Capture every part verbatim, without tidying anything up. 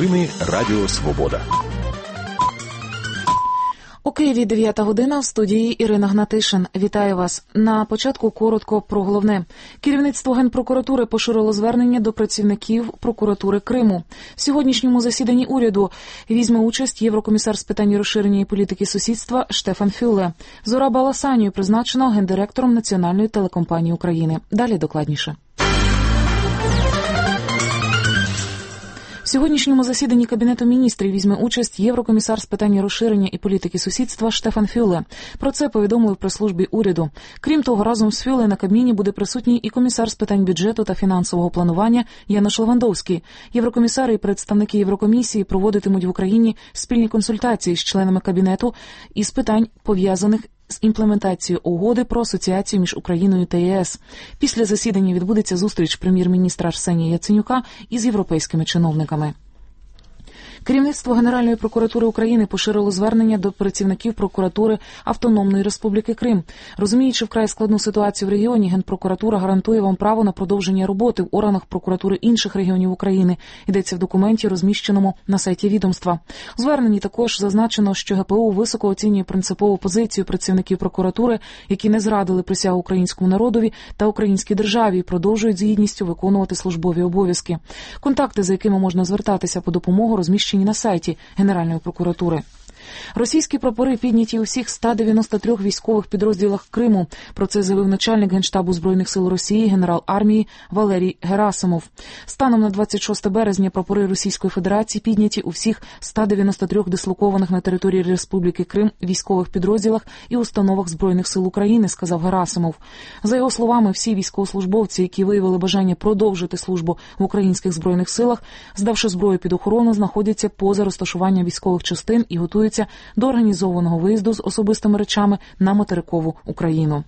Новини Радіо Свобода. У Києві дев'ята година, в студії Ірина Гнатишин. Вітаю вас. На початку коротко про головне. Керівництво Генпрокуратури поширило звернення до працівників прокуратури Криму. В сьогоднішньому засіданні уряду візьме участь єврокомісар з питань розширення і політики сусідства Штефан Фюлле. Зураба Аласанію призначено гендиректором Національної телекомпанії України. Далі докладніше. В сьогоднішньому засіданні Кабінету міністрів візьме участь єврокомісар з питань розширення і політики сусідства Штефан Фюлле. Про це повідомили в прес-службі уряду. Крім того, разом з Фюлле на Кабміні буде присутній і комісар з питань бюджету та фінансового планування Януш Левандовський. Єврокомісари і представники Єврокомісії проводитимуть в Україні спільні консультації з членами Кабінету із питань, пов'язаних з імплементацією угоди про асоціацію між Україною та ЄС. Після засідання відбудеться зустріч прем'єр-міністра Арсенія Яценюка із європейськими чиновниками. Керівництво Генеральної прокуратури України поширило звернення до працівників прокуратури Автономної Республіки Крим. Розуміючи вкрай складну ситуацію в регіоні, Генпрокуратура гарантує вам право на продовження роботи в органах прокуратури інших регіонів України. Йдеться в документі, розміщеному на сайті відомства. У зверненні також зазначено, що ГПУ високо оцінює принципову позицію працівників прокуратури, які не зрадили присягу українському народові та українській державі і продовжують з гідністю виконувати службові обов'язки. Контакти, за якими можна звертатися по допомогу, розміщені на сайті Генеральної прокуратури. Російські прапори підняті у всіх ста дев'яноста трьох військових підрозділах Криму. Про це заявив начальник Генштабу Збройних сил Росії генерал армії Валерій Герасимов. Станом на двадцять шосте березня прапори Російської Федерації підняті у всіх ста дев'яноста трьох дислокованих на території Республіки Крим військових підрозділах і установах Збройних сил України, сказав Герасимов. За його словами, всі військовослужбовці, які виявили бажання продовжити службу в українських Збройних силах, здавши зброю під охорону, знаходяться поза розташуванням військових частин і готуються до організованого виїзду з особистими речами на материкову Україну.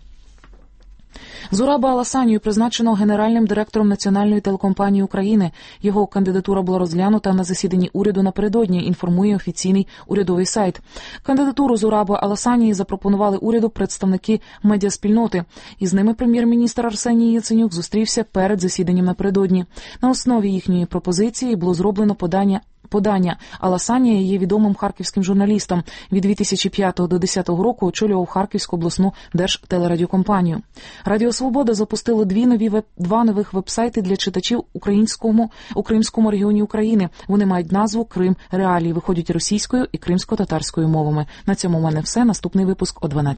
Зураба Аласанію призначено генеральним директором Національної телекомпанії України. Його кандидатура була розглянута на засіданні уряду напередодні, інформує офіційний урядовий сайт. Кандидатуру Зураби Аласанії запропонували уряду представники медіаспільноти. Із ними прем'єр-міністр Арсеній Яценюк зустрівся перед засіданням напередодні. На основі їхньої пропозиції було зроблено подання Подання. Аласанія є відомим харківським журналістом. Від дві тисячі п'ятого до дві тисячі десятого року очолював Харківську обласну держтелерадіокомпанію. Радіо Свобода запустило дві нові веб, два нових вебсайти для читачів українському, у Кримському регіоні України. Вони мають назву «Крим Реалії», виходять російською і кримсько-татарською мовами. На цьому в мене все. Наступний випуск о дванадцятій.